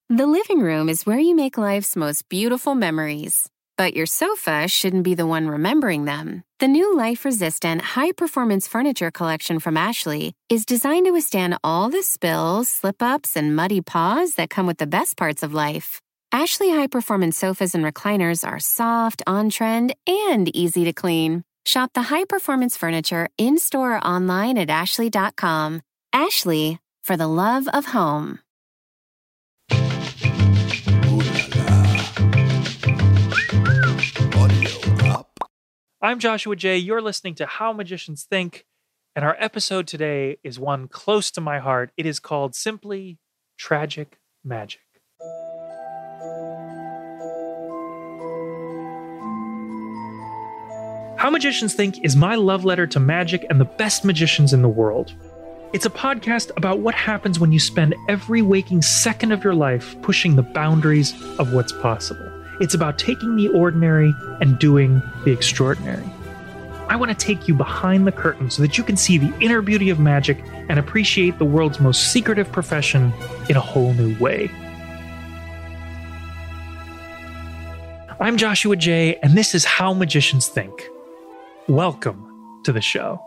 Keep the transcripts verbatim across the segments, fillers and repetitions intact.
The living room is where you make life's most beautiful memories. But your sofa shouldn't be the one remembering them. The new life-resistant, high-performance furniture collection from Ashley is designed to withstand all the spills, slip-ups, and muddy paws that come with the best parts of life. Ashley high-performance sofas and recliners are soft, on-trend, and easy to clean. Shop the high-performance furniture in-store or online at ashley dot com. Ashley, for the love of home. I'm Joshua Jay. You're listening to How Magicians Think, and our episode today is one close to my heart. It is called simply Tragic Magic. How Magicians Think is my love letter to magic and the best magicians in the world. It's a podcast about what happens when you spend every waking second of your life pushing the boundaries of what's possible. It's about taking the ordinary and doing the extraordinary. I want to take you behind the curtain so that you can see the inner beauty of magic and appreciate the world's most secretive profession in a whole new way. I'm Joshua Jay, and this is How Magicians Think. Welcome to the show.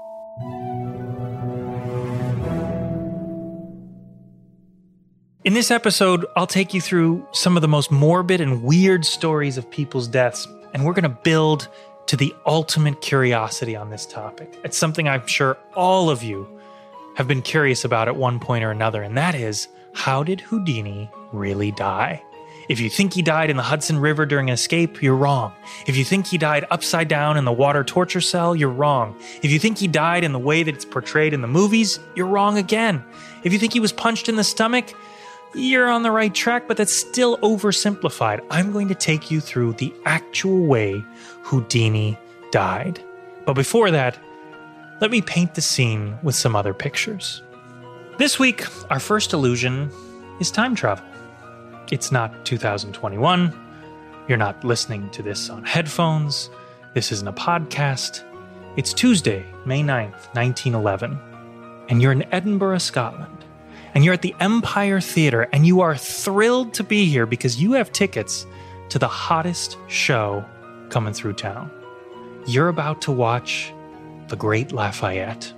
In this episode, I'll take you through some of the most morbid and weird stories of people's deaths, and we're going to build to the ultimate curiosity on this topic. It's something I'm sure all of you have been curious about at one point or another, and that is, how did Houdini really die? If you think he died in the Hudson River during an escape, you're wrong. If you think he died upside down in the water torture cell, you're wrong. If you think he died in the way that it's portrayed in the movies, you're wrong again. If you think he was punched in the stomach, you're on the right track, but that's still oversimplified. I'm going to take you through the actual way Houdini died. But before that, let me paint the scene with some other pictures. This week, our first illusion is time travel. It's not two thousand twenty-one. You're not listening to this on headphones. This isn't a podcast. It's Tuesday, May ninth, nineteen eleven, and you're in Edinburgh, Scotland. And you're at the Empire Theatre, and you are thrilled to be here because you have tickets to the hottest show coming through town. You're about to watch The Great Lafayette.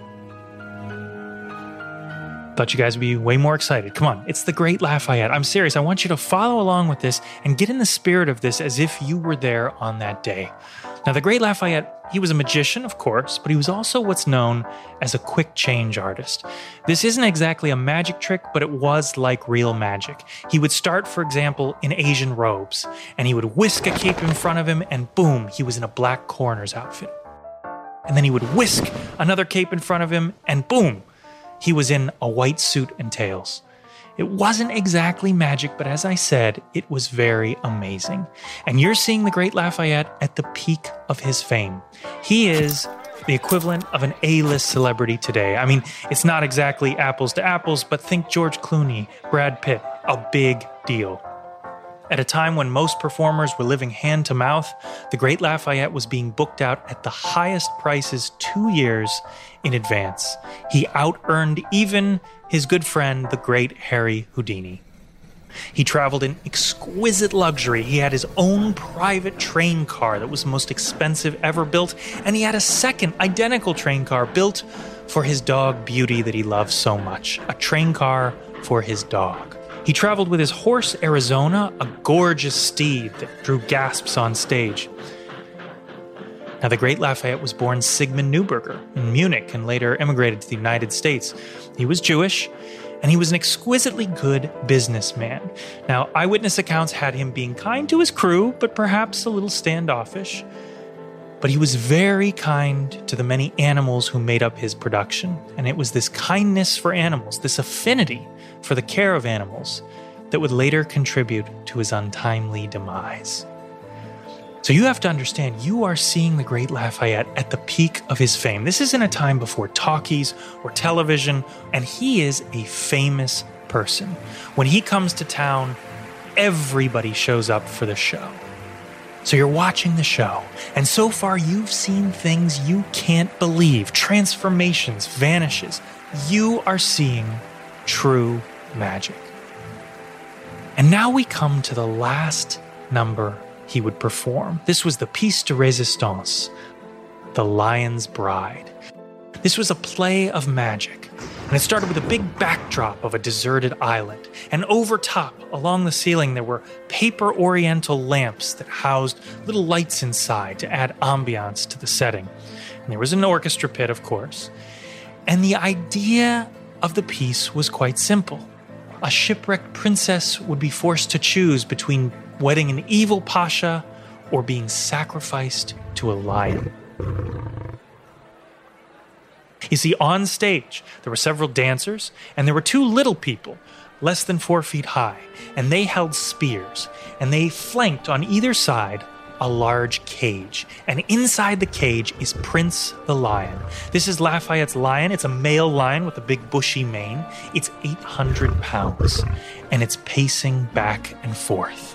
Thought you guys would be way more excited. Come on, it's The Great Lafayette. I'm serious. I want you to follow along with this and get in the spirit of this as if you were there on that day. Now, The Great Lafayette, he was a magician, of course, but he was also what's known as a quick change artist. This isn't exactly a magic trick, but it was like real magic. He would start, for example, in Asian robes, and he would whisk a cape in front of him, and boom, he was in a black coroner's outfit. And then he would whisk another cape in front of him, and boom, he was in a white suit and tails. It wasn't exactly magic, but as I said, it was very amazing. And you're seeing the Great Lafayette at the peak of his fame. He is the equivalent of an A-list celebrity today. I mean, it's not exactly apples to apples, but think George Clooney, Brad Pitt, a big deal. At a time when most performers were living hand to mouth, the Great Lafayette was being booked out at the highest prices two years in advance. He out-earned even his good friend, the great Harry Houdini. He traveled in exquisite luxury. He had his own private train car that was the most expensive ever built, and he had a second identical train car built for his dog Beauty that he loved so much. A train car for his dog. He traveled with his horse Arizona, a gorgeous steed that drew gasps on stage. Now, the Great Lafayette was born Sigmund Neuberger in Munich and later immigrated to the United States. He was Jewish, and he was an exquisitely good businessman. Now, eyewitness accounts had him being kind to his crew, but perhaps a little standoffish. But he was very kind to the many animals who made up his production. And it was this kindness for animals, this affinity for the care of animals, that would later contribute to his untimely demise. So you have to understand, you are seeing the Great Lafayette at the peak of his fame. This isn't a time before talkies or television, and he is a famous person. When he comes to town, everybody shows up for the show. So you're watching the show, and so far you've seen things you can't believe, transformations, vanishes. You are seeing true magic. And now we come to the last number he would perform. This was the pièce de résistance, The Lion's Bride. This was a play of magic, and it started with a big backdrop of a deserted island. And over top, along the ceiling, there were paper oriental lamps that housed little lights inside to add ambiance to the setting. And there was an orchestra pit, of course. And the idea of the piece was quite simple. A shipwrecked princess would be forced to choose between wedding an evil pasha or being sacrificed to a lion. You see, on stage, there were several dancers, and there were two little people, less than four feet high, and they held spears, and they flanked on either side a large cage. And inside the cage is Prince the Lion. This is Lafayette's lion. It's a male lion with a big bushy mane. It's eight hundred pounds, and it's pacing back and forth.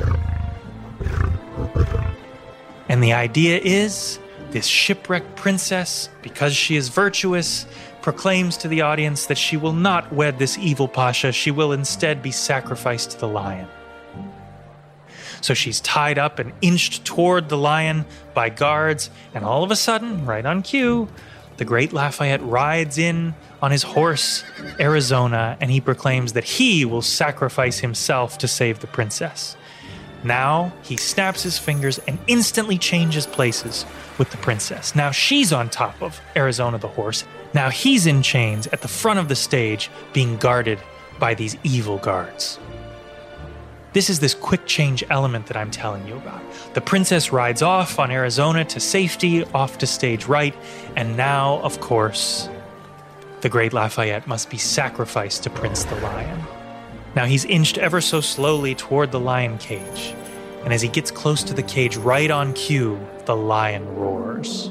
And the idea is, this shipwrecked princess, because she is virtuous, proclaims to the audience that she will not wed this evil pasha. She will instead be sacrificed to the lion. So she's tied up and inched toward the lion by guards, and all of a sudden, right on cue, the great Lafayette rides in on his horse, Arizona, and he proclaims that he will sacrifice himself to save the princess. Now he snaps his fingers and instantly changes places with the princess. Now she's on top of Arizona the horse. Now he's in chains at the front of the stage, being guarded by these evil guards. This is this quick change element that I'm telling you about. The princess rides off on Arizona to safety, off to stage right, and now, of course, the great Lafayette must be sacrificed to Prince the Lion. Now he's inched ever so slowly toward the lion cage, and as he gets close to the cage, right on cue, the lion roars.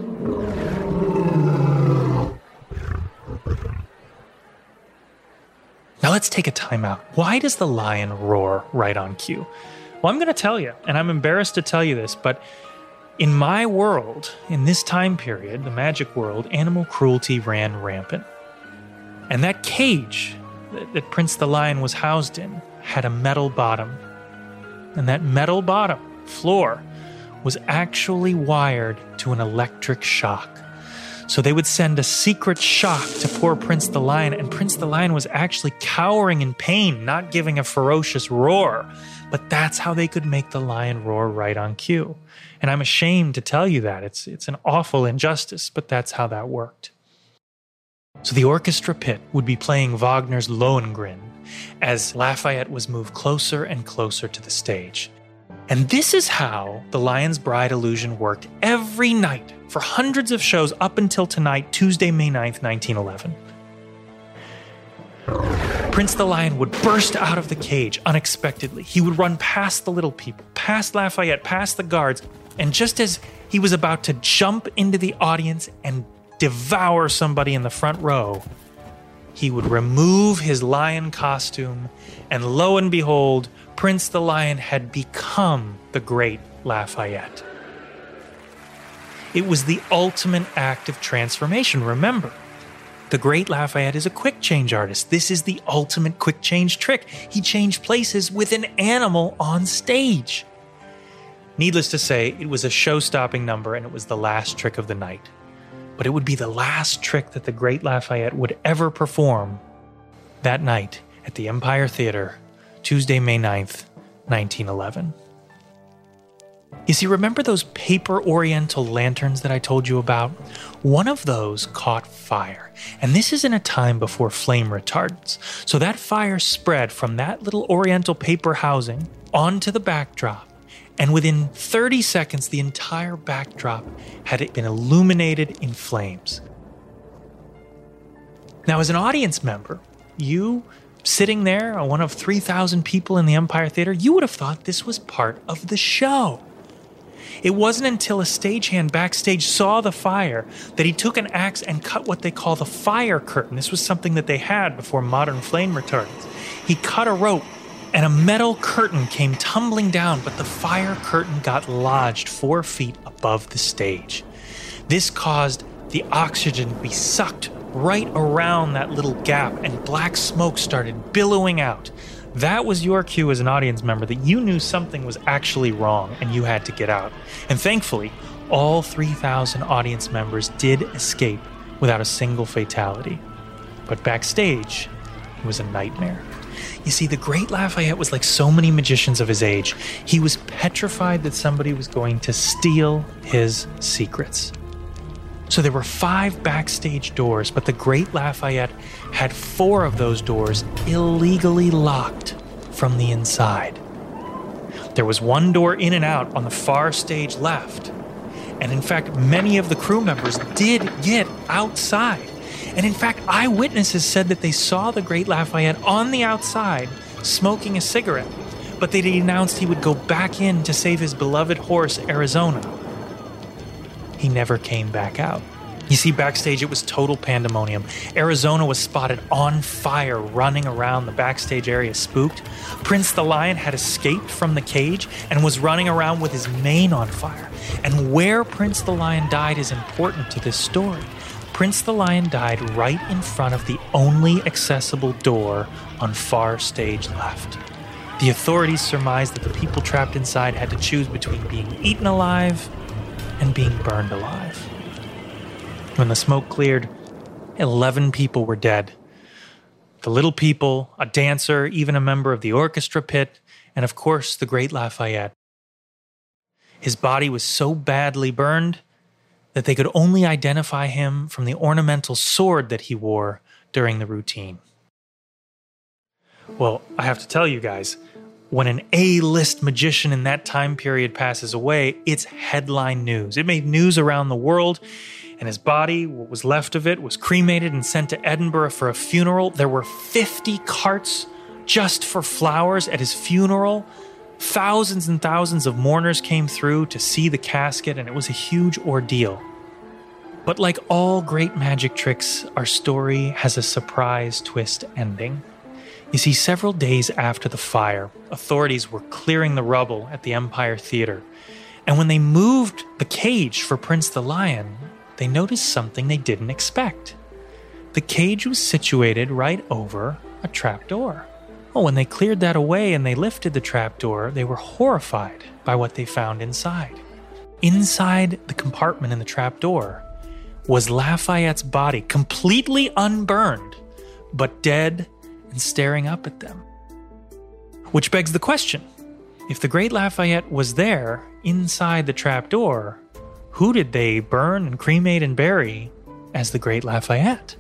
Now let's take a time out. Why does the lion roar right on cue? Well, I'm going to tell you, and I'm embarrassed to tell you this, but in my world, in this time period, the magic world, animal cruelty ran rampant. And that cage that, that Prince the Lion was housed in had a metal bottom. And that metal bottom floor was actually wired to an electric shock. So they would send a secret shock to poor Prince the Lion, and Prince the Lion was actually cowering in pain, not giving a ferocious roar. But that's how they could make the lion roar right on cue. And I'm ashamed to tell you that. It's, it's an awful injustice, but that's how that worked. So the orchestra pit would be playing Wagner's Lohengrin as Lafayette was moved closer and closer to the stage. And this is how the Lion's Bride illusion worked every night for hundreds of shows up until tonight, Tuesday, May ninth, nineteen eleven. Prince the Lion would burst out of the cage unexpectedly. He would run past the little people, past Lafayette, past the guards, and just as he was about to jump into the audience and devour somebody in the front row, he would remove his lion costume, and lo and behold, Prince the Lion had become the great Lafayette. It was the ultimate act of transformation. Remember, the great Lafayette is a quick change artist. This is the ultimate quick change trick. He changed places with an animal on stage. Needless to say, it was a show-stopping number, and it was the last trick of the night. But it would be the last trick that the great Lafayette would ever perform that night at the Empire Theater, Tuesday, May ninth, nineteen eleven. You see, remember those paper oriental lanterns that I told you about? One of those caught fire, and this is in a time before flame retardants. So that fire spread from that little oriental paper housing onto the backdrop, and within thirty seconds, the entire backdrop had been illuminated in flames. Now, as an audience member, you sitting there, one of three thousand people in the Empire Theater, you would have thought this was part of the show. It wasn't until a stagehand backstage saw the fire that he took an axe and cut what they call the fire curtain. This was something that they had before modern flame retardants. He cut a rope, and a metal curtain came tumbling down, but the fire curtain got lodged four feet above the stage. This caused the oxygen to be sucked right around that little gap, and black smoke started billowing out. that was your cue as an audience member that you knew something was actually wrong and you had to get out. And thankfully, all three thousand audience members did escape without a single fatality. But backstage, it was a nightmare. You see, the great Lafayette was like so many magicians of his age. He was petrified that somebody was going to steal his secrets. So there were five backstage doors, but the great Lafayette had four of those doors illegally locked from the inside. There was one door in and out on the far stage left. And in fact, many of the crew members did get outside. And in fact, eyewitnesses said that they saw the great Lafayette on the outside smoking a cigarette, but that he announced he would go back in to save his beloved horse, Arizona. He never came back out. You see, backstage, it was total pandemonium. Arizona was spotted on fire, running around the backstage area spooked. Prince the Lion had escaped from the cage and was running around with his mane on fire. And where Prince the Lion died is important to this story. Prince the Lion died right in front of the only accessible door on far stage left. The authorities surmised that the people trapped inside had to choose between being eaten alive and being burned alive. When the smoke cleared, eleven people were dead. The little people, a dancer, even a member of the orchestra pit, and of course the great Lafayette. His body was so badly burned that they could only identify him from the ornamental sword that he wore during the routine. Well, I have to tell you guys, when an A-list magician in that time period passes away, it's headline news. It made news around the world, and his body, what was left of it, was cremated and sent to Edinburgh for a funeral. There were fifty carts just for flowers at his funeral. Thousands and thousands of mourners came through to see the casket, and it was a huge ordeal. But like all great magic tricks, our story has a surprise twist ending. You see, several days after the fire, authorities were clearing the rubble at the Empire Theater. And when they moved the cage for Prince the Lion, they noticed something they didn't expect. The cage was situated right over a trapdoor. Well, when they cleared that away and they lifted the trapdoor, they were horrified by what they found inside. Inside the compartment in the trapdoor was Lafayette's body, completely unburned, but dead and staring up at them. Which begs the question, if the great Lafayette was there inside the trapdoor, who did they burn and cremate and bury as the great Lafayette?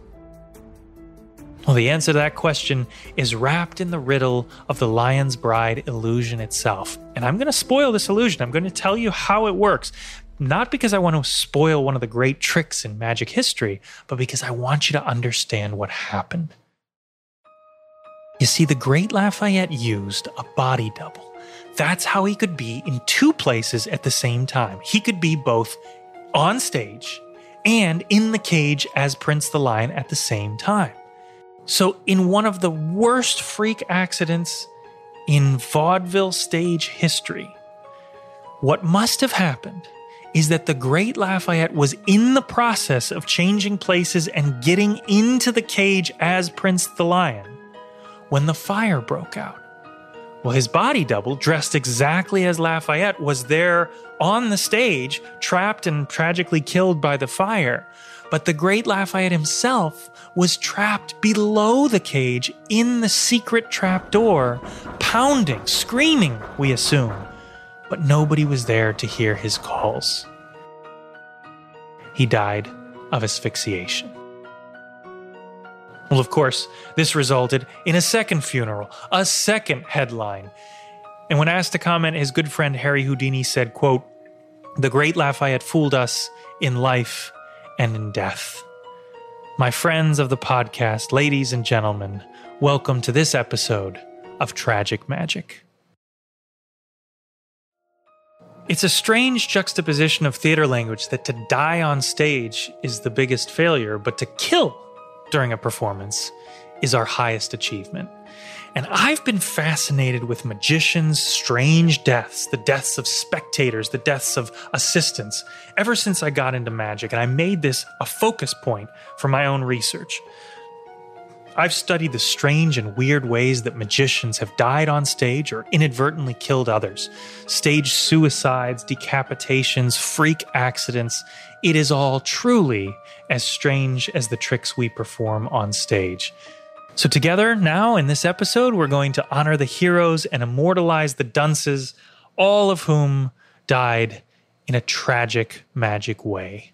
Well, the answer to that question is wrapped in the riddle of the Lion's Bride illusion itself. And I'm going to spoil this illusion. I'm going to tell you how it works. Not because I want to spoil one of the great tricks in magic history, but because I want you to understand what happened. You see, the great Lafayette used a body double. That's how he could be in two places at the same time. He could be both on stage and in the cage as Prince the Lion at the same time. So in one of the worst freak accidents in vaudeville stage history, what must have happened is that the great Lafayette was in the process of changing places and getting into the cage as Prince the Lion when the fire broke out. Well, his body double, dressed exactly as Lafayette, was there on the stage, trapped and tragically killed by the fire. But the great Lafayette himself was trapped below the cage in the secret trapdoor, pounding, screaming, we assume. But nobody was there to hear his calls. He died of asphyxiation. Well, of course, this resulted in a second funeral, a second headline. And when asked to comment, his good friend Harry Houdini said, quote, "The great Lafayette fooled us in life and in death." My friends of the podcast, ladies and gentlemen, welcome to this episode of Tragic Magic. It's a strange juxtaposition of theater language that to die on stage is the biggest failure, but to kill during a performance is our highest achievement. And I've been fascinated with magicians' strange deaths, the deaths of spectators, the deaths of assistants, ever since I got into magic, and I made this a focus point for my own research. I've studied the strange and weird ways that magicians have died on stage or inadvertently killed others. Stage suicides, decapitations, freak accidents. It is all truly as strange as the tricks we perform on stage. So together, now in this episode, we're going to honor the heroes and immortalize the dunces, all of whom died in a tragic, magic way.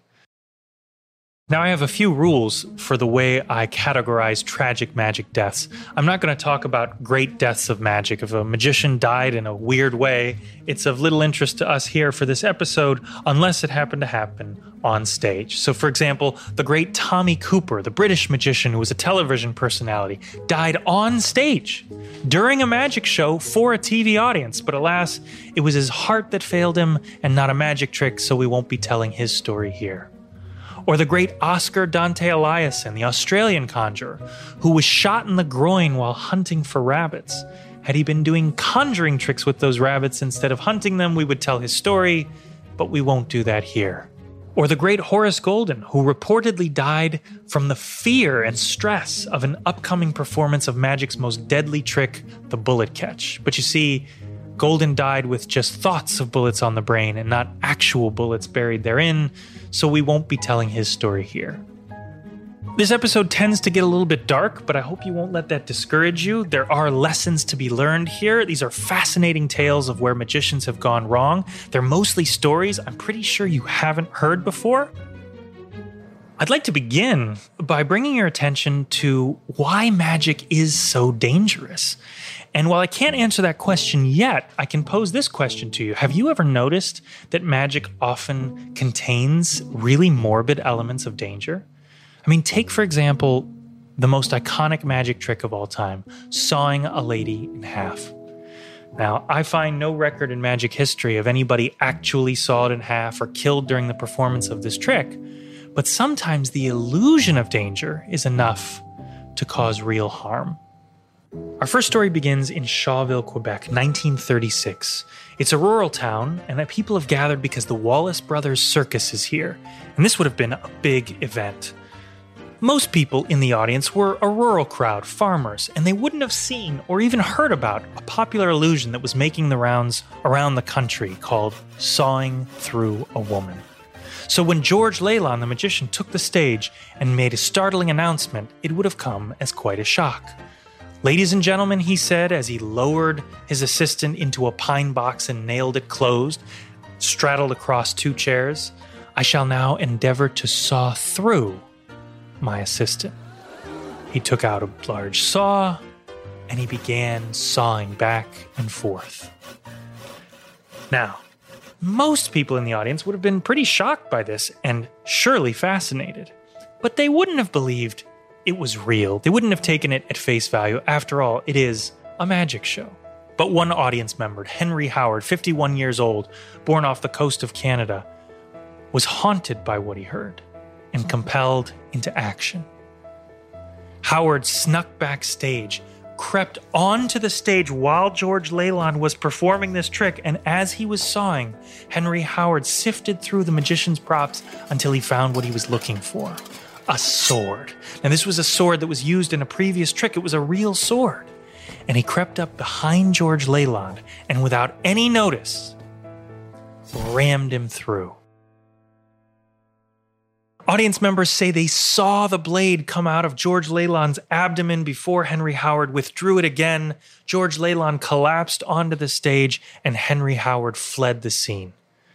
Now, I have a few rules for the way I categorize tragic magic deaths. I'm not going to talk about great deaths of magic. If a magician died in a weird way, it's of little interest to us here for this episode unless it happened to happen on stage. So, for example, the great Tommy Cooper, the British magician who was a television personality, died on stage during a magic show for a T V audience. But alas, it was his heart that failed him and not a magic trick, so we won't be telling his story here. Or the great Oscar Dante Eliasson, the Australian conjurer, who was shot in the groin while hunting for rabbits. Had he been doing conjuring tricks with those rabbits instead of hunting them, we would tell his story, but we won't do that here. Or the great Horace Golden, who reportedly died from the fear and stress of an upcoming performance of magic's most deadly trick, the bullet catch. But you see, Golden died with just thoughts of bullets on the brain and not actual bullets buried therein, so we won't be telling his story here. This episode tends to get a little bit dark, but I hope you won't let that discourage you. There are lessons to be learned here. These are fascinating tales of where magicians have gone wrong. They're mostly stories I'm pretty sure you haven't heard before. I'd like to begin by bringing your attention to why magic is so dangerous. And while I can't answer that question yet, I can pose this question to you. Have you ever noticed that magic often contains really morbid elements of danger? I mean, take, for example, the most iconic magic trick of all time, sawing a lady in half. Now, I find no record in magic history of anybody actually sawed in half or killed during the performance of this trick, but sometimes the illusion of danger is enough to cause real harm. Our first story begins in Shawville, Quebec, nineteen thirty-six. It's a rural town, and that people have gathered because the Wallace Brothers Circus is here, and this would have been a big event. Most people in the audience were a rural crowd, farmers, and they wouldn't have seen or even heard about a popular illusion that was making the rounds around the country called sawing through a woman. So when George Lalonde, the magician, took the stage and made a startling announcement, it would have come as quite a shock. "Ladies and gentlemen," he said as he lowered his assistant into a pine box and nailed it closed, straddled across two chairs, "I shall now endeavor to saw through my assistant." He took out a large saw and he began sawing back and forth. Now, most people in the audience would have been pretty shocked by this and surely fascinated, but they wouldn't have believed it was real. They wouldn't have taken it at face value. After all, it is a magic show. But one audience member, Henry Howard, fifty-one years old, born off the coast of Canada, was haunted by what he heard and compelled into action. Howard snuck backstage, crept onto the stage while George Lalonde was performing this trick, and as he was sawing, Henry Howard sifted through the magician's props until he found what he was looking for. A sword. Now, this was a sword that was used in a previous trick. It was a real sword. And he crept up behind George Lalonde and without any notice, rammed him through. Audience members say they saw the blade come out of George Lalonde's abdomen before Henry Howard withdrew it again. George Lalonde collapsed onto the stage and Henry Howard fled the scene.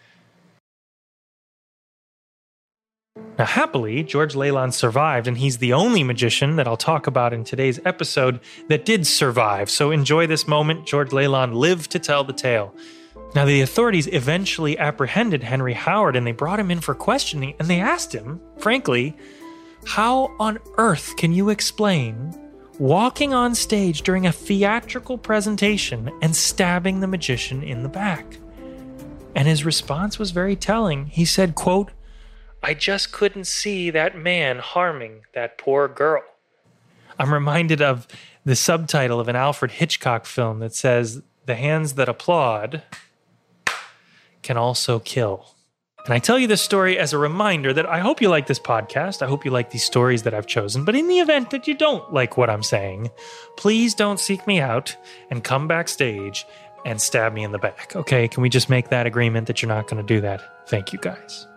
Now, happily, George Lalonde survived, and he's the only magician that I'll talk about in today's episode that did survive. So enjoy this moment. George Lalonde lived to tell the tale. Now, the authorities eventually apprehended Henry Howard, and they brought him in for questioning, and they asked him, frankly, how on earth can you explain walking on stage during a theatrical presentation and stabbing the magician in the back? And his response was very telling. He said, quote, "I just couldn't see that man harming that poor girl." I'm reminded of the subtitle of an Alfred Hitchcock film that says, "The hands that applaud can also kill." And I tell you this story as a reminder that I hope you like this podcast. I hope you like these stories that I've chosen. But in the event that you don't like what I'm saying, please don't seek me out and come backstage and stab me in the back. Okay, can we just make that agreement that you're not going to do that? Thank you, guys.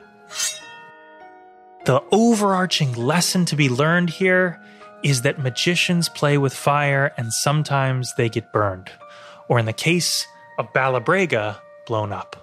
The overarching lesson to be learned here is that magicians play with fire and sometimes they get burned. Or in the case of Balabrega, blown up.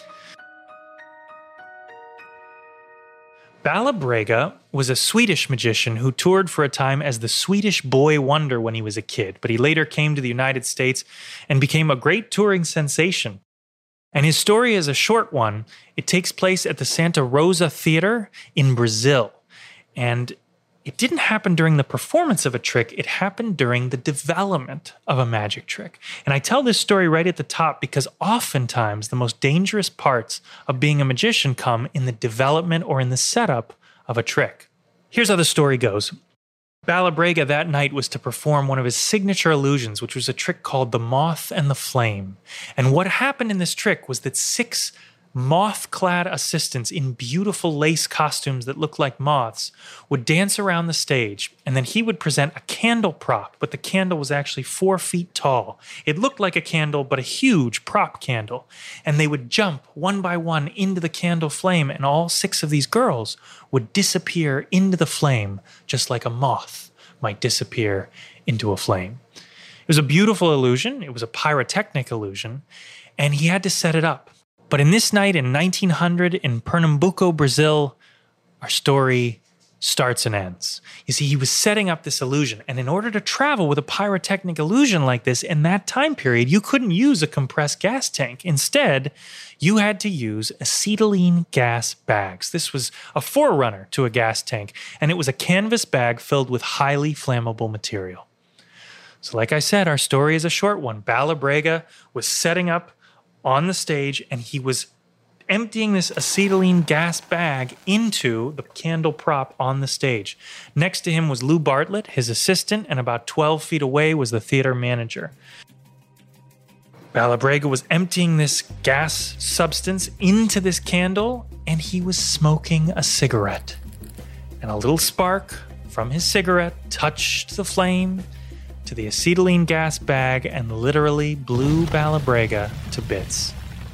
Balabrega was a Swedish magician who toured for a time as the Swedish Boy Wonder when he was a kid, but he later came to the United States and became a great touring sensation. And his story is a short one. It takes place at the Santa Rosa Theater in Brazil. And it didn't happen during the performance of a trick, it happened during the development of a magic trick. And I tell this story right at the top because oftentimes the most dangerous parts of being a magician come in the development or in the setup of a trick. Here's how the story goes. Balabrega that night was to perform one of his signature illusions, which was a trick called the Moth and the Flame. And what happened in this trick was that six moth-clad assistants in beautiful lace costumes that looked like moths would dance around the stage, and then he would present a candle prop, but the candle was actually four feet tall. It looked like a candle, but a huge prop candle. And they would jump one by one into the candle flame, and all six of these girls would disappear into the flame, just like a moth might disappear into a flame. It was a beautiful illusion. It was a pyrotechnic illusion, and he had to set it up. But in this night in nineteen hundred in Pernambuco, Brazil, our story starts and ends. You see, he was setting up this illusion, and in order to travel with a pyrotechnic illusion like this in that time period, you couldn't use a compressed gas tank. Instead, you had to use acetylene gas bags. This was a forerunner to a gas tank, and it was a canvas bag filled with highly flammable material. So like I said, our story is a short one. Balabrega was setting up on the stage, and he was emptying this acetylene gas bag into the candle prop on the stage. Next to him was Lou Bartlett, his assistant, and about twelve feet away was the theater manager. Balabrega was emptying this gas substance into this candle, and he was smoking a cigarette. And a little spark from his cigarette touched the flame to the acetylene gas bag and literally blew Balabrega to bits.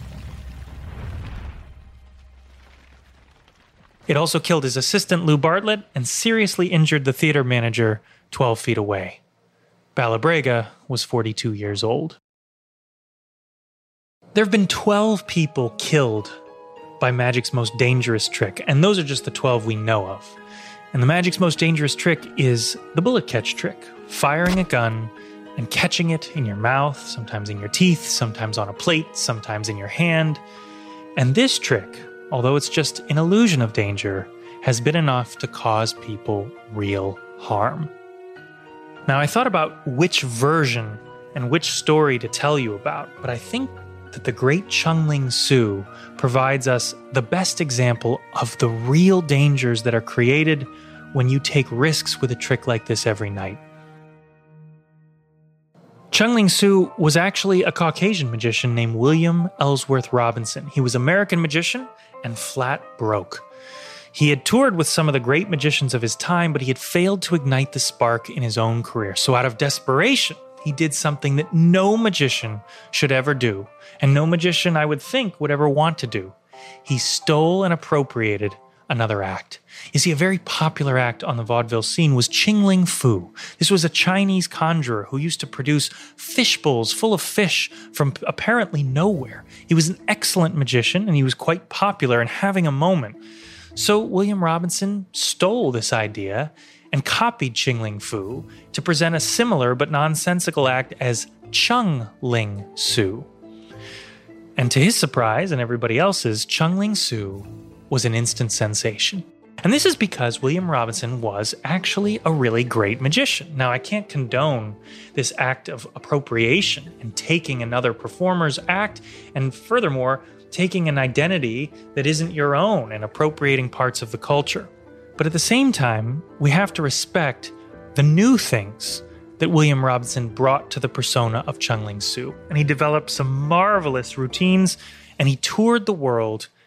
It also killed his assistant Lou Bartlett and seriously injured the theater manager twelve feet away. Balabrega was forty-two years old. There have been twelve people killed by magic's most dangerous trick, and those are just the twelve we know of. And the magic's most dangerous trick is the bullet catch trick. Firing a gun and catching it in your mouth, sometimes in your teeth, sometimes on a plate, sometimes in your hand. And this trick, although it's just an illusion of danger, has been enough to cause people real harm. Now, I thought about which version and which story to tell you about, but I think that the great Chung-Ling Soo provides us the best example of the real dangers that are created when you take risks with a trick like this every night. Chung-Ling Soo was actually a Caucasian magician named William Ellsworth Robinson. He was an American magician and flat broke. He had toured with some of the great magicians of his time, but he had failed to ignite the spark in his own career. So out of desperation, he did something that no magician should ever do, and no magician, I would think, would ever want to do. He stole and appropriated another act. You see, a very popular act on the vaudeville scene was Qing-Ling Fu. This was a Chinese conjurer who used to produce fish bowls full of fish from apparently nowhere. He was an excellent magician, and he was quite popular and having a moment. So William Robinson stole this idea and copied Qing-Ling Fu to present a similar but nonsensical act as Chung-Ling Soo. And to his surprise and everybody else's, Chung-Ling Soo was an instant sensation. And this is because William Robinson was actually a really great magician. Now, I can't condone this act of appropriation and taking another performer's act, and furthermore, taking an identity that isn't your own and appropriating parts of the culture. But at the same time, we have to respect the new things that William Robinson brought to the persona of Chung-Ling Soo. And he developed some marvelous routines, and he toured the world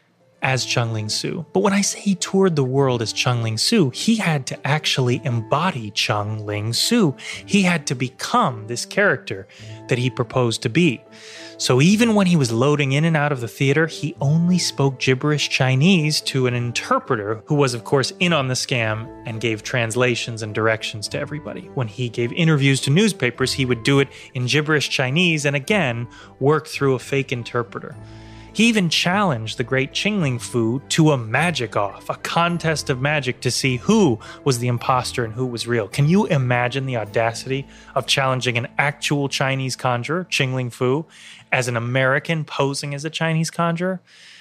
as Chung Ling Soo. But when I say he toured the world as Chung Ling Soo, he had to actually embody Chung Ling Soo. He had to become this character that he proposed to be. So even when he was loading in and out of the theater, he only spoke gibberish Chinese to an interpreter who was, of course, in on the scam and gave translations and directions to everybody. When he gave interviews to newspapers, he would do it in gibberish Chinese and again, work through a fake interpreter. He even challenged the great Ching Ling Fu to a magic off, a contest of magic to see who was the imposter and who was real. Can you imagine the audacity of challenging an actual Chinese conjurer, Ching Ling Fu, as an American posing as a Chinese conjurer?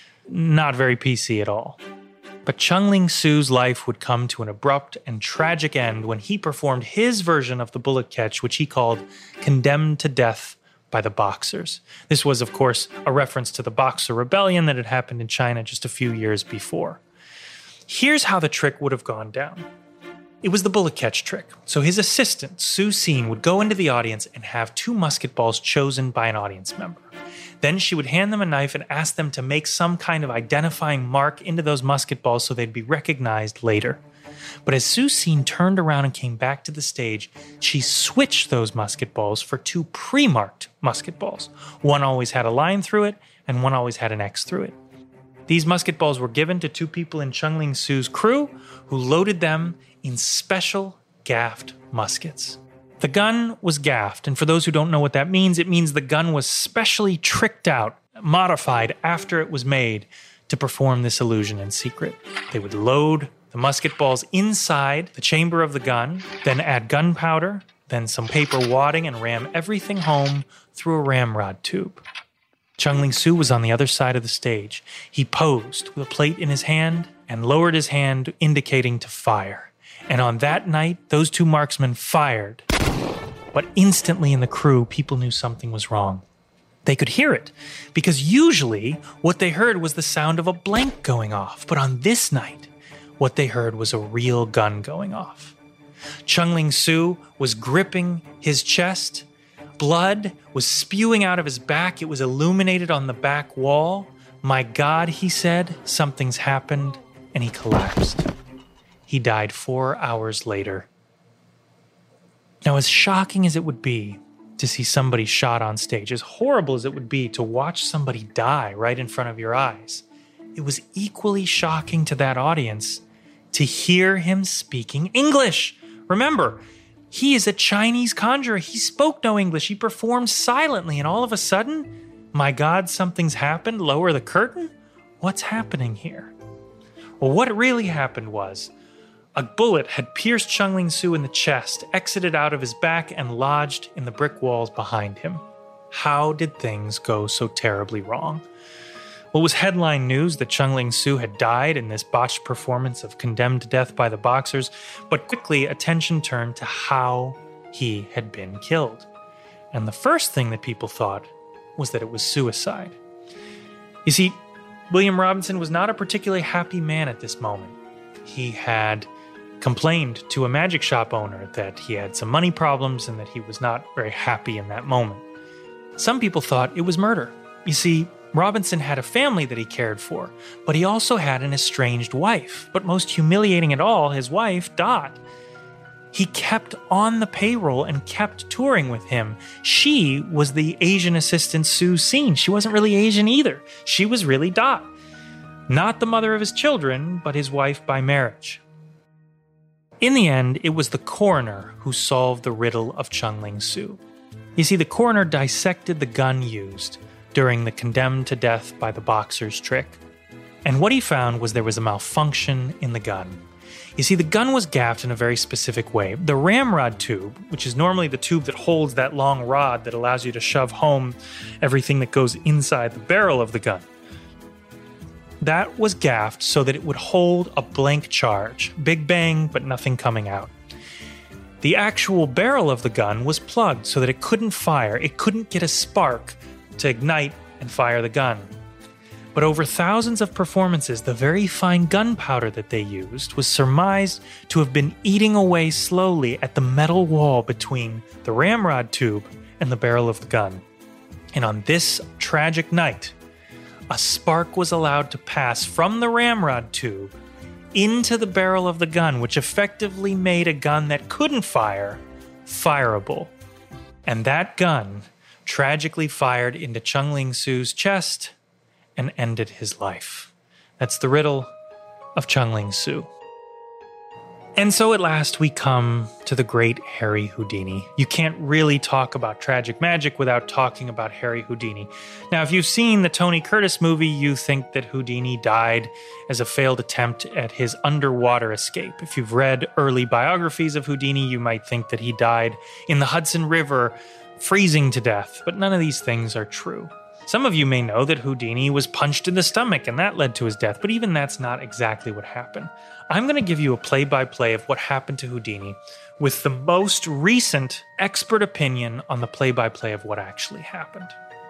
Not very P C at all. But Chung Ling Soo's life would come to an abrupt and tragic end when he performed his version of the bullet catch, which he called Condemned to Death by the Boxers. This was, of course, a reference to the Boxer Rebellion that had happened in China just a few years before. Here's how the trick would have gone down. It was the bullet catch trick. So his assistant, Su Xin, would go into the audience and have two musket balls chosen by an audience member. Then she would hand them a knife and ask them to make some kind of identifying mark into those musket balls so they'd be recognized later. But as Su Xin turned around and came back to the stage, she switched those musket balls for two pre-marked musket balls. One always had a line through it, and one always had an X through it. These musket balls were given to two people in Chung Ling Soo's crew, who loaded them in special gaffed muskets. The gun was gaffed, and for those who don't know what that means, it means the gun was specially tricked out, modified after it was made to perform this illusion in secret. They would load the musket balls inside the chamber of the gun, then add gunpowder, then some paper wadding, and ram everything home through a ramrod tube. Chung Ling Soo was on the other side of the stage. He posed with a plate in his hand and lowered his hand, indicating to fire. And on that night, those two marksmen fired. But instantly in the crew, people knew something was wrong. They could hear it, because usually what they heard was the sound of a blank going off. But on this night, what they heard was a real gun going off. Chung Ling Soo was gripping his chest. Blood was spewing out of his back. It was illuminated on the back wall. My God, he said, something's happened, and he collapsed. He died four hours later. Now, as shocking as it would be to see somebody shot on stage, as horrible as it would be to watch somebody die right in front of your eyes, it was equally shocking to that audience to hear him speaking English. Remember, he is a Chinese conjurer. He spoke no English. He performed silently, and all of a sudden, my God, something's happened. Lower the curtain? What's happening here? Well, what really happened was a bullet had pierced Chung Ling Soo in the chest, exited out of his back, and lodged in the brick walls behind him. How did things go so terribly wrong? Well, it was headline news that Chung Ling Soo had died in this botched performance of Condemned to Death by the Boxers, but quickly attention turned to how he had been killed. And the first thing that people thought was that it was suicide. You see, William Robinson was not a particularly happy man at this moment. He had complained to a magic shop owner that he had some money problems and that he was not very happy in that moment. Some people thought it was murder. You see, Robinson had a family that he cared for, but he also had an estranged wife. But most humiliating at all, his wife, Dot. He kept on the payroll and kept touring with him. She was the Asian assistant Su Xin. She wasn't really Asian either. She was really Dot. Not the mother of his children, but his wife by marriage. In the end, it was the coroner who solved the riddle of Chung Ling Soo. You see, the coroner dissected the gun used during the Condemned to Death by the Boxers trick. And what he found was there was a malfunction in the gun. You see, the gun was gaffed in a very specific way. The ramrod tube, which is normally the tube that holds that long rod that allows you to shove home everything that goes inside the barrel of the gun, that was gaffed so that it would hold a blank charge. Big bang, but nothing coming out. The actual barrel of the gun was plugged so that it couldn't fire. It couldn't get a spark to ignite and fire the gun. But over thousands of performances, the very fine gunpowder that they used was surmised to have been eating away slowly at the metal wall between the ramrod tube and the barrel of the gun. And on this tragic night, a spark was allowed to pass from the ramrod tube into the barrel of the gun, which effectively made a gun that couldn't fire fireable. And that gun tragically fired into Chung Ling-su's chest and ended his life. That's the riddle of Chung Ling-su. And so at last we come to the great Harry Houdini. You can't really talk about tragic magic without talking about Harry Houdini. Now, if you've seen the Tony Curtis movie, you think that Houdini died as a failed attempt at his underwater escape. If you've read early biographies of Houdini, you might think that he died in the Hudson River, freezing to death. But none of these things are true. Some of you may know that Houdini was punched in the stomach and that led to his death, but even that's not exactly what happened. I'm going to give you a play-by-play of what happened to Houdini with the most recent expert opinion on the play-by-play of what actually happened.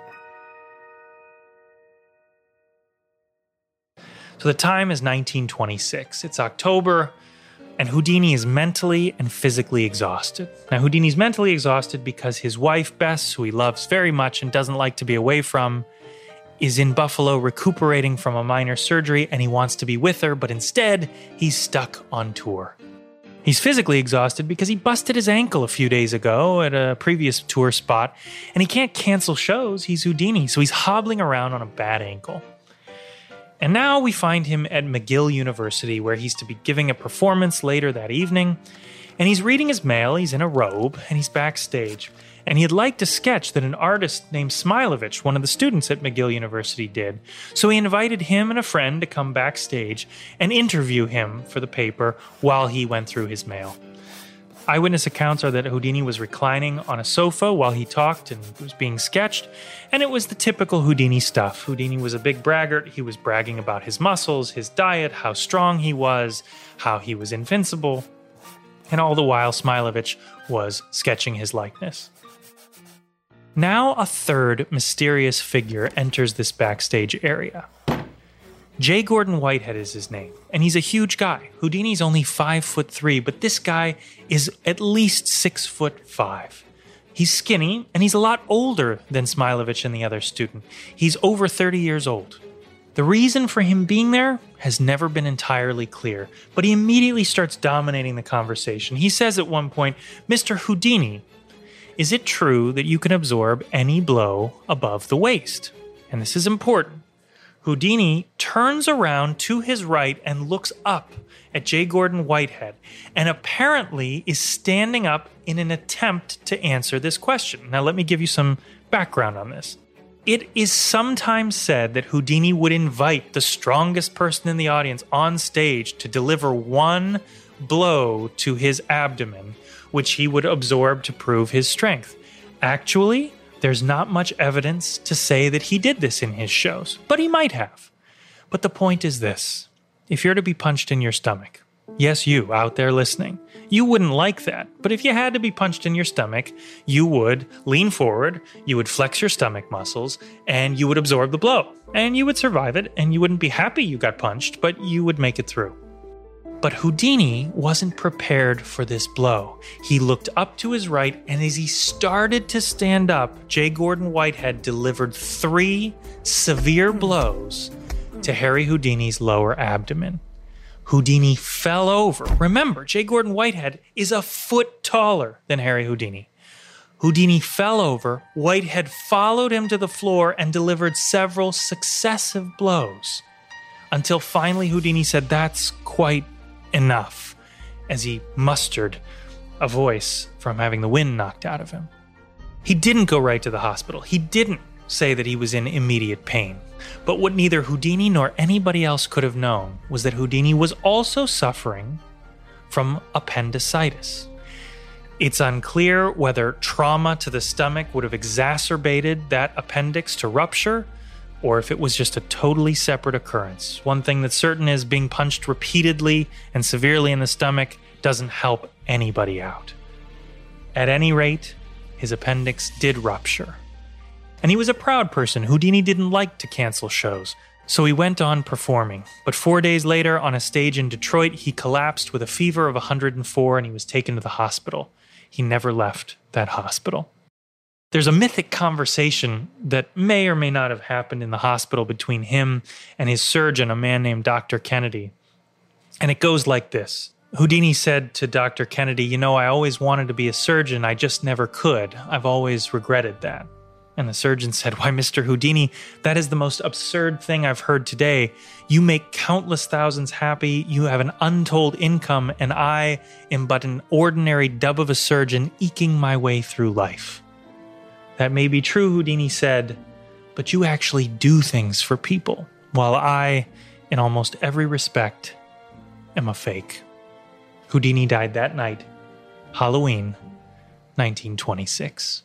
So the time is nineteen twenty-six. It's October, and Houdini is mentally and physically exhausted. Now, Houdini's mentally exhausted because his wife, Bess, who he loves very much and doesn't like to be away from, is in Buffalo recuperating from a minor surgery, and he wants to be with her, but instead, he's stuck on tour. He's physically exhausted because he busted his ankle a few days ago at a previous tour spot, and he can't cancel shows. He's Houdini, so he's hobbling around on a bad ankle. And now we find him at McGill University, where he's to be giving a performance later that evening, and he's reading his mail, he's in a robe, and he's backstage. And he had liked a sketch that an artist named Smilovich, one of the students at McGill University, did. So he invited him and a friend to come backstage and interview him for the paper while he went through his mail. Eyewitness accounts are that Houdini was reclining on a sofa while he talked and was being sketched, and it was the typical Houdini stuff. Houdini was a big braggart. He was bragging about his muscles, his diet, how strong he was, how he was invincible, and all the while Smilovich was sketching his likeness. Now a third mysterious figure enters this backstage area. J. Gordon Whitehead is his name, and he's a huge guy. Houdini's only five foot three, but this guy is at least six foot five. He's skinny, and he's a lot older than Smilovich and the other student. He's over thirty years old. The reason for him being there has never been entirely clear, but he immediately starts dominating the conversation. He says at one point, "Mister Houdini, is it true that you can absorb any blow above the waist?" And this is important. Houdini turns around to his right and looks up at J. Gordon Whitehead, and apparently is standing up in an attempt to answer this question. Now, let me give you some background on this. It is sometimes said that Houdini would invite the strongest person in the audience on stage to deliver one blow to his abdomen, which he would absorb to prove his strength. Actually, there's not much evidence to say that he did this in his shows, but he might have. But the point is this. If you're to be punched in your stomach, yes, you out there listening, you wouldn't like that. But if you had to be punched in your stomach, you would lean forward, you would flex your stomach muscles, and you would absorb the blow. And you would survive it, and you wouldn't be happy you got punched, but you would make it through. But Houdini wasn't prepared for this blow. He looked up to his right, and as he started to stand up, J. Gordon Whitehead delivered three severe blows to Harry Houdini's lower abdomen. Houdini fell over. Remember, J. Gordon Whitehead is a foot taller than Harry Houdini. Houdini fell over, Whitehead followed him to the floor and delivered several successive blows, until finally Houdini said, "That's quite enough," as he mustered a voice from having the wind knocked out of him. He didn't go right to the hospital. He didn't say that he was in immediate pain. But what neither Houdini nor anybody else could have known was that Houdini was also suffering from appendicitis. It's unclear whether trauma to the stomach would have exacerbated that appendix to rupture, or if it was just a totally separate occurrence. One thing that's certain is being punched repeatedly and severely in the stomach doesn't help anybody out. At any rate, his appendix did rupture. And he was a proud person. Houdini didn't like to cancel shows, so he went on performing. But four days later, on a stage in Detroit, he collapsed with a fever of one hundred four and he was taken to the hospital. He never left that hospital. There's a mythic conversation that may or may not have happened in the hospital between him and his surgeon, a man named Doctor Kennedy. And it goes like this. Houdini said to Doctor Kennedy, "You know, I always wanted to be a surgeon. I just never could. I've always regretted that." And the surgeon said, "Why, Mister Houdini, that is the most absurd thing I've heard today. You make countless thousands happy, you have an untold income, and I am but an ordinary dub of a surgeon eking my way through life." "That may be true," Houdini said, "but you actually do things for people, while I, in almost every respect, am a fake." Houdini died that night, Halloween, nineteen twenty-six.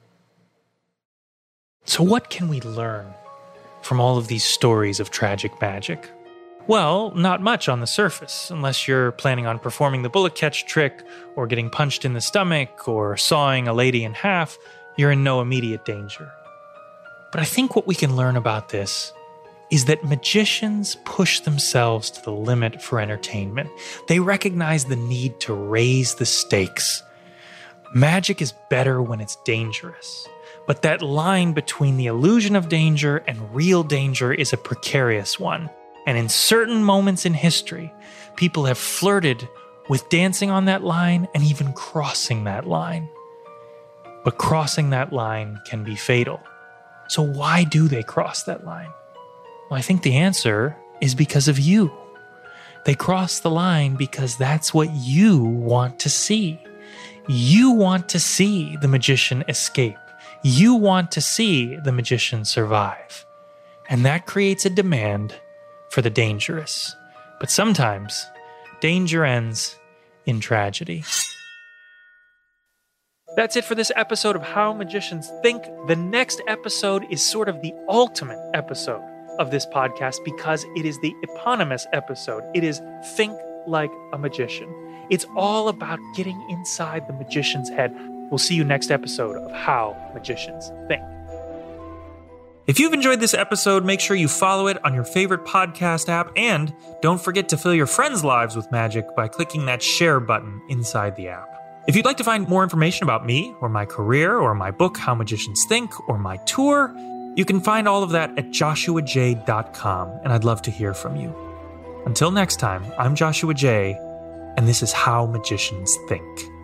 So what can we learn from all of these stories of tragic magic? Well, not much on the surface, unless you're planning on performing the bullet catch trick, or getting punched in the stomach, or sawing a lady in half. You're in no immediate danger. But I think what we can learn about this is that magicians push themselves to the limit for entertainment. They recognize the need to raise the stakes. Magic is better when it's dangerous. But that line between the illusion of danger and real danger is a precarious one. And in certain moments in history, people have flirted with dancing on that line and even crossing that line. But crossing that line can be fatal. So why do they cross that line? Well, I think the answer is because of you. They cross the line because that's what you want to see. You want to see the magician escape. You want to see the magician survive. And that creates a demand for the dangerous. But sometimes, danger ends in tragedy. That's it for this episode of How Magicians Think. The next episode is sort of the ultimate episode of this podcast because it is the eponymous episode. It is Think Like a Magician. It's all about getting inside the magician's head. We'll see you next episode of How Magicians Think. If you've enjoyed this episode, make sure you follow it on your favorite podcast app, and don't forget to fill your friends' lives with magic by clicking that share button inside the app. If you'd like to find more information about me, or my career, or my book, How Magicians Think, or my tour, you can find all of that at joshua j dot com, and I'd love to hear from you. Until next time, I'm Joshua J, and this is How Magicians Think.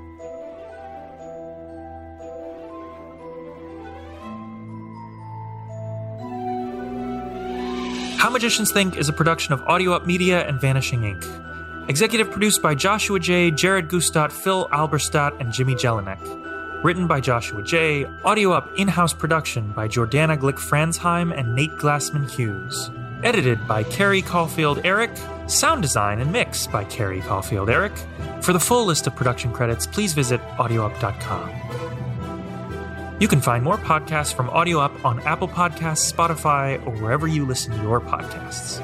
How Magicians Think is a production of Audio Up Media and Vanishing Incorporated. Executive produced by Joshua J., Jared Gustat, Phil Alberstadt, and Jimmy Jelinek. Written by Joshua J., Audio Up in-house production by Jordana Glick-Fransheim and Nate Glassman-Hughes. Edited by Carrie Caulfield-Eric. Sound design and mix by Carrie Caulfield-Eric. For the full list of production credits, please visit audio up dot com. You can find more podcasts from Audio Up on Apple Podcasts, Spotify, or wherever you listen to your podcasts.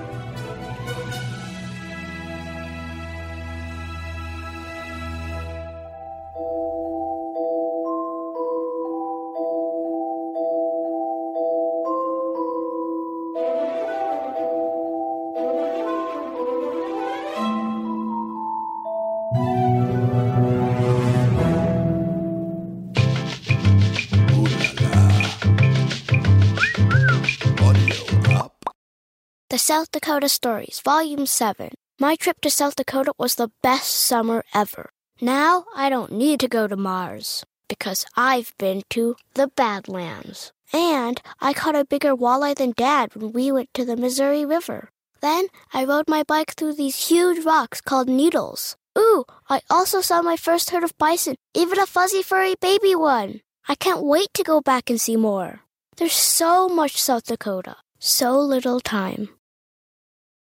The South Dakota Stories, Volume seven. My trip to South Dakota was the best summer ever. Now I don't need to go to Mars, because I've been to the Badlands. And I caught a bigger walleye than Dad when we went to the Missouri River. Then I rode my bike through these huge rocks called needles. Ooh, I also saw my first herd of bison, even a fuzzy furry baby one. I can't wait to go back and see more. There's so much South Dakota, so little time.